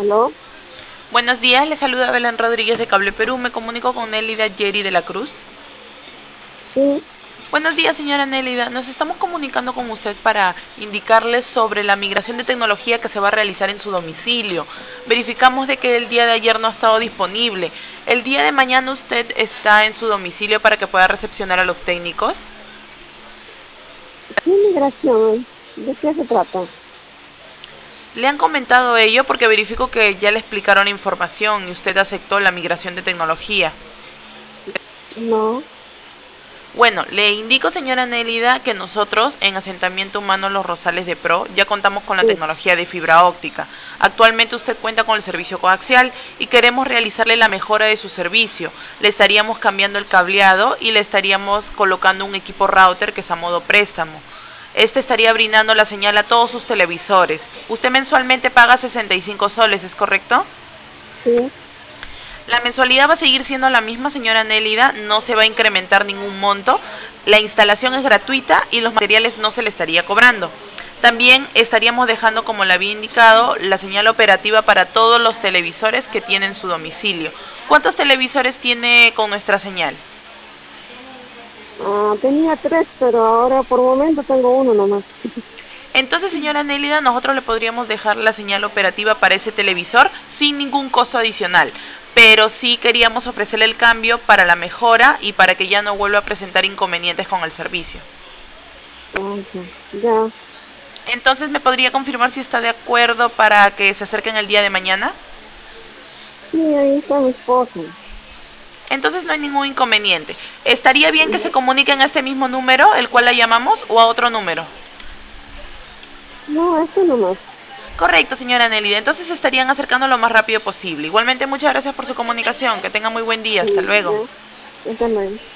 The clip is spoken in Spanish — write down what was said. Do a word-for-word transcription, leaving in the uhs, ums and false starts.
¿Aló? Buenos días, le saluda Belén Rodríguez de Cable Perú. Me comunico con Nélida Yeri de la Cruz. Sí, Buenos días, señora Nélida. Nos estamos comunicando con usted para indicarle sobre la migración de tecnología que se va a realizar en su domicilio. Verificamos de que el día de ayer no ha estado disponible. ¿El día de mañana usted está en su domicilio para que pueda recepcionar a los técnicos? ¿qué migración? ¿De qué se trata? Le han comentado ello porque verifico que ya le explicaron la información y usted aceptó la migración de tecnología. No. Bueno, le indico, señora Nélida, que nosotros en Asentamiento Humano Los Rosales de Pro ya contamos con la Sí. tecnología de fibra óptica. Actualmente usted cuenta con el servicio coaxial y queremos realizarle la mejora de su servicio. Le estaríamos cambiando el cableado y le estaríamos colocando un equipo router que es a modo préstamo. Este estaría brindando la señal a todos sus televisores. Usted mensualmente paga sesenta y cinco soles, ¿es correcto? Sí. La mensualidad va a seguir siendo la misma, señora Nélida, no se va a incrementar ningún monto. La instalación es gratuita y los materiales no se le estaría cobrando. También estaríamos dejando, como le había indicado, la señal operativa para todos los televisores que tienen su domicilio. ¿Cuántos televisores tiene con nuestra señal? Ah, tenía tres, pero ahora por momento tengo uno nomás. Entonces, señora Nélida, nosotros le podríamos dejar la señal operativa para ese televisor sin ningún costo adicional. Pero sí queríamos ofrecerle el cambio para la mejora y para que ya no vuelva a presentar inconvenientes con el servicio. Ajá, ya. Entonces, ¿me podría confirmar si está de acuerdo para que se acerquen el día de mañana? Sí, ahí está mi esposo. Entonces no hay ningún inconveniente. ¿Estaría bien que se comuniquen a este mismo número, el cual la llamamos, o a otro número? No, este nomás. Correcto, señora Nélida. Entonces se estarían acercando lo más rápido posible. Igualmente, muchas gracias por su comunicación. Que tenga muy buen día. Hasta Sí, luego. ya. Hasta luego.